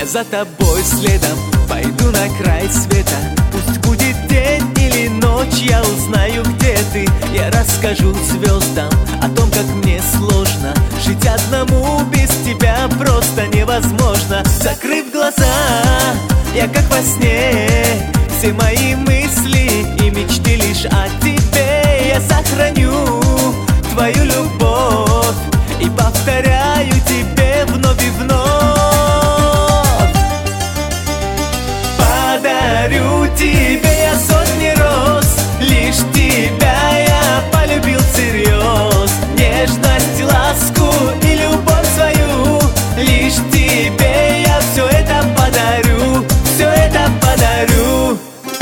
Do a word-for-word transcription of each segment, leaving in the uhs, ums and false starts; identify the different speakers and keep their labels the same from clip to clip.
Speaker 1: за тобой следом пойду на край света. Пусть будет день или ночь, я узнаю, где ты. Я расскажу звездам о том, как мне сложно. Жить одному без тебя просто невозможно. Закрыв глаза, я как во сне. Все мои мысли и мечты лишь о тебе. Я сохраню твою любовь и повторяю тебе вновь и вновь. Подарю тебе я сотни роз, лишь тебя я полюбил всерьез. Нежность, ласку и любовь свою, лишь тебе я все это подарю, все это подарю.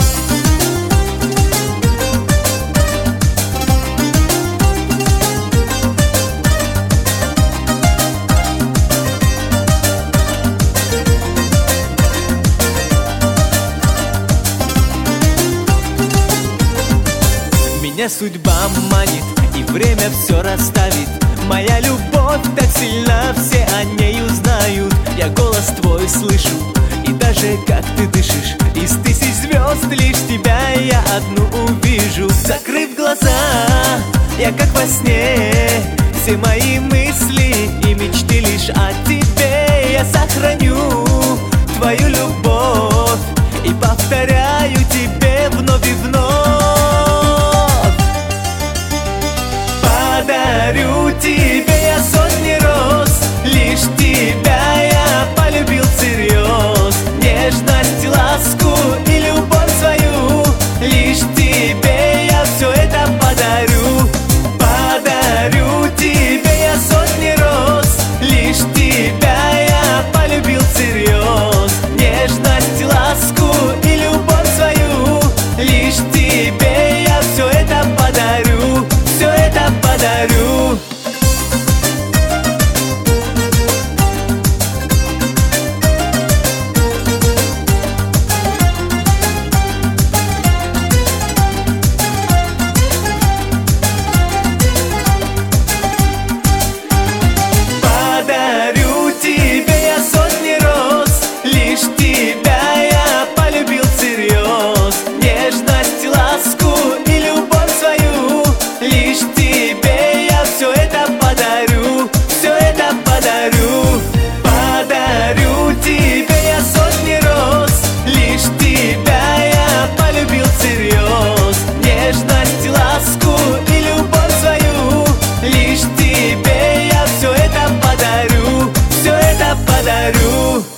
Speaker 1: Меня судьба манит, и время все расставит. Моя любовь так сильна, все о ней узнают. Я голос твой слышу, и даже как ты дышишь. Из тысяч звезд лишь тебя я одну увижу. Закрыв глаза, я как во сне. Все мои мысли и мечты лишь о тебе. Я сохраню твою любовь и повторяю тебе вновь и вновь. Подарю тебе я сотни роз, лишь тебя я полюбил всерьез. Нежность, ласку и любовь свою, лишь тебе я все это подарю. Подарю тебе я сотни роз, лишь тебя я полюбил всерьез. Нежность, ласку и любовь свою, лишь тебе я все это подарю, все это подарю. Подарю тебе я сотни роз, лишь тебя я полюбил всерьез. Нежность, ласку и любовь свою, лишь тебе я все это подарю, все это подарю. Подарю тебе я сотни роз, лишь тебя я полюбил всерьез. Нежность, ласку и любовь свою, лишь тебе я все это подарю, все это подарю.